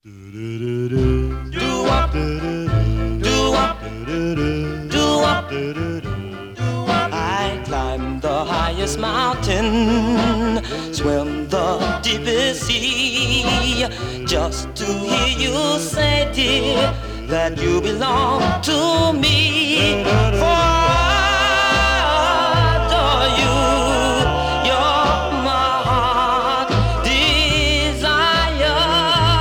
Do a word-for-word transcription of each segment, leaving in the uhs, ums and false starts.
Do-wop, do-wop, do-wop, I climb the highest mountain, swim the deepest sea, just to hear you say, dear, that you belong to me. For I adore you, you're my heart desire.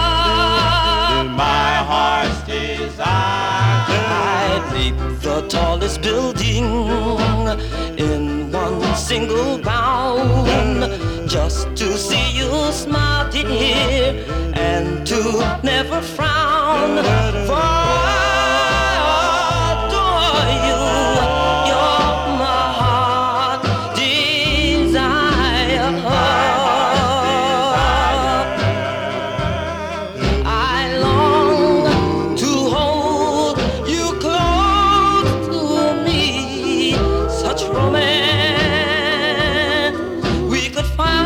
My heart's desire. I'd leap the tallest building in one single bound, just to see you smile, dear, and to never frown. For I adore you, you're my heart desire. I long to hold you close to me, such romance we could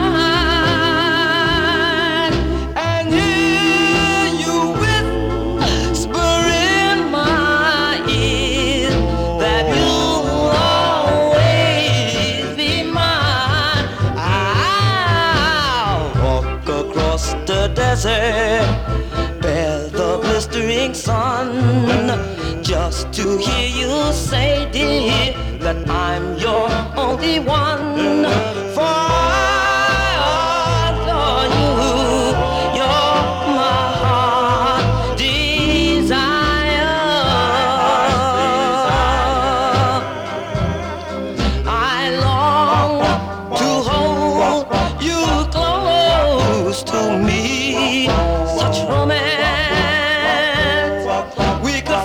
find, and hear you whisper in my ear that you'll always be mine. I'll walk across the desert, bear the blistering sun, just to hear you say, dear, that I'm your only one. For I adore you, you're my heart desire. I long to hold you close to me, such romance we could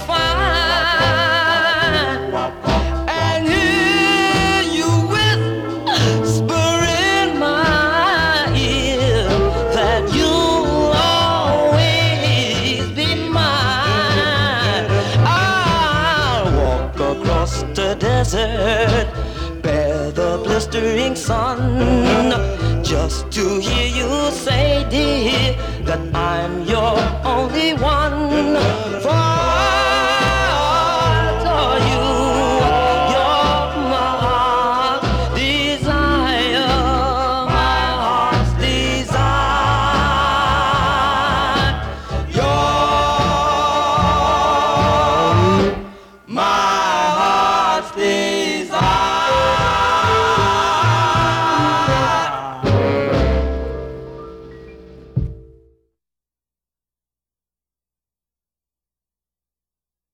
find, and hear you whisper in my ear that you'll always be mine. I'll walk across the desert, bear the blistering sun, just to hear you say, dear, that I'm